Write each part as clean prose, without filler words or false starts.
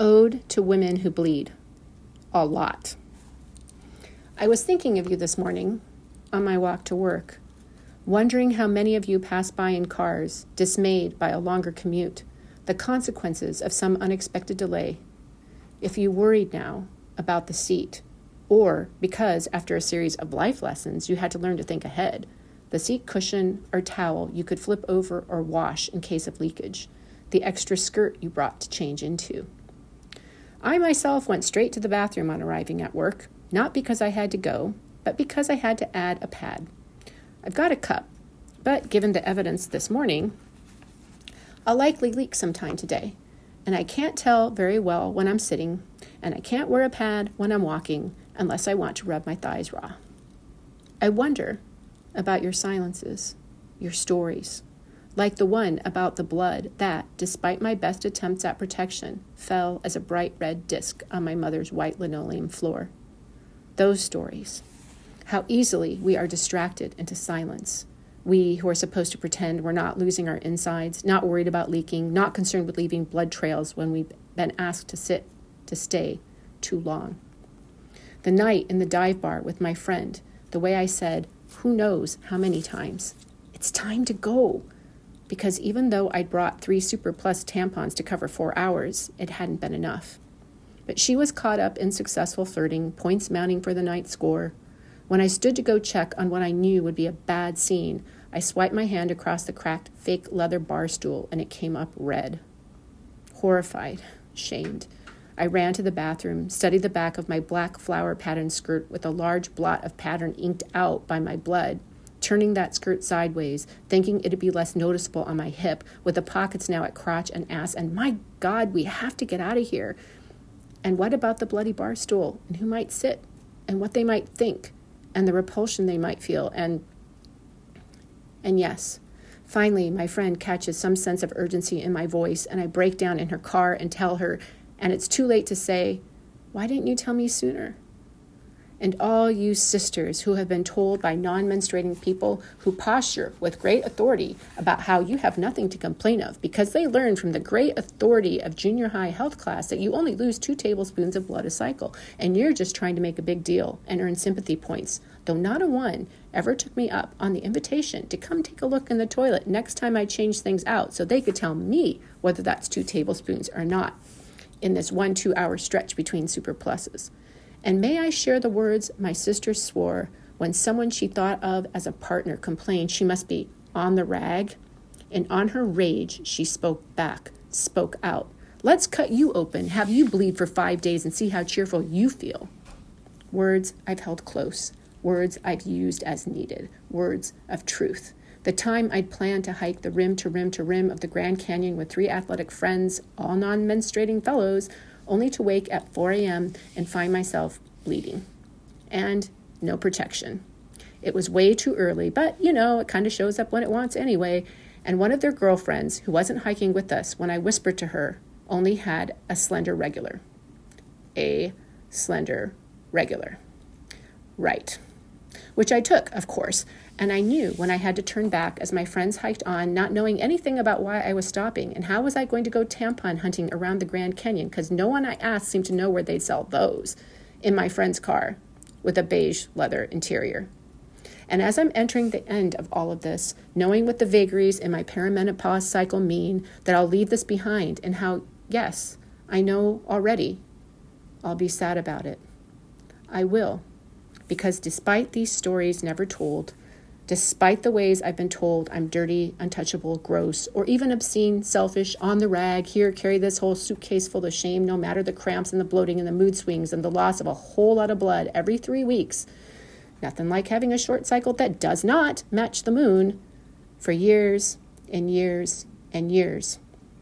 Ode to Women Who Bleed. A lot. I was thinking of you this morning on my walk to work, wondering how many of you pass by in cars, dismayed by a longer commute, the consequences of some unexpected delay. If you worried now about the seat, or because after a series of life lessons you had to learn to think ahead, the seat cushion or towel you could flip over or wash in case of leakage, the extra skirt you brought to change into. I myself went straight to the bathroom on arriving at work, not because I had to go, but because I had to add a pad. I've got a cup, but given the evidence this morning, I'll likely leak sometime today, and I can't tell very well when I'm sitting, and I can't wear a pad when I'm walking unless I want to rub my thighs raw. I wonder about your silences, your stories, like the one about the blood that, despite my best attempts at protection, fell as a bright red disc on my mother's white linoleum floor. Those stories. How easily we are distracted into silence. We who are supposed to pretend we're not losing our insides, not worried about leaking, not concerned with leaving blood trails when we've been asked to stay too long. The night in the dive bar with my friend, the way I said, who knows how many times, it's time to go. Because even though I'd brought 3 Super Plus tampons to cover 4 hours, it hadn't been enough. But she was caught up in successful flirting, points mounting for the night score. When I stood to go check on what I knew would be a bad scene, I swiped my hand across the cracked fake leather bar stool and it came up red. Horrified, shamed, I ran to the bathroom, studied the back of my black flower patterned skirt with a large blot of pattern inked out by my blood, turning that skirt sideways, thinking it'd be less noticeable on my hip, with the pockets now at crotch and ass, and my God, we have to get out of here. And what about the bloody bar stool, and who might sit, and what they might think, and the repulsion they might feel, and yes, finally my friend catches some sense of urgency in my voice, and I break down in her car and tell her, and it's too late to say, why didn't you tell me sooner? And all you sisters who have been told by non-menstruating people who posture with great authority about how you have nothing to complain of because they learned from the great authority of junior high health class that you only lose 2 tablespoons of blood a cycle, and you're just trying to make a big deal and earn sympathy points, though not a one ever took me up on the invitation to come take a look in the toilet next time I changed things out so they could tell me whether that's 2 tablespoons or not in this 1-2 hour stretch between Super Pluses. And may I share the words my sister swore when someone she thought of as a partner complained she must be on the rag? And on her rage, she spoke back, spoke out. Let's cut you open, have you bleed for 5 days and see how cheerful you feel. Words I've held close, words I've used as needed, words of truth. The time I'd planned to hike the rim to rim to rim of the Grand Canyon with 3 athletic friends, all non-menstruating fellows, only to wake at 4 a.m. and find myself bleeding. And no protection. It was way too early, but, it kind of shows up when it wants anyway. And one of their girlfriends, who wasn't hiking with us when I whispered to her, only had a slender regular. A slender regular. Right. Which I took, of course, and I knew when I had to turn back as my friends hiked on, not knowing anything about why I was stopping, and how was I going to go tampon hunting around the Grand Canyon, because no one I asked seemed to know where they'd sell those, in my friend's car, with a beige leather interior. And as I'm entering the end of all of this, knowing what the vagaries in my perimenopause cycle mean, that I'll leave this behind, and how, yes, I know already, I'll be sad about it. I will. Because despite these stories never told, despite the ways I've been told I'm dirty, untouchable, gross, or even obscene, selfish, on the rag, here, carry this whole suitcase full of shame, no matter the cramps and the bloating and the mood swings and the loss of a whole lot of blood every 3 weeks, nothing like having a short cycle that does not match the moon, for years and years and years.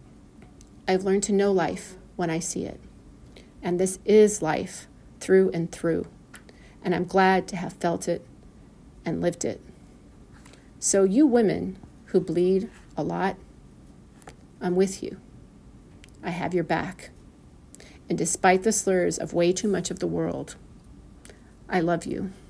I've learned to know life when I see it. And this is life, through and through. And I'm glad to have felt it and lived it. So you women who bleed a lot, I'm with you. I have your back. And despite the slurs of way too much of the world, I love you.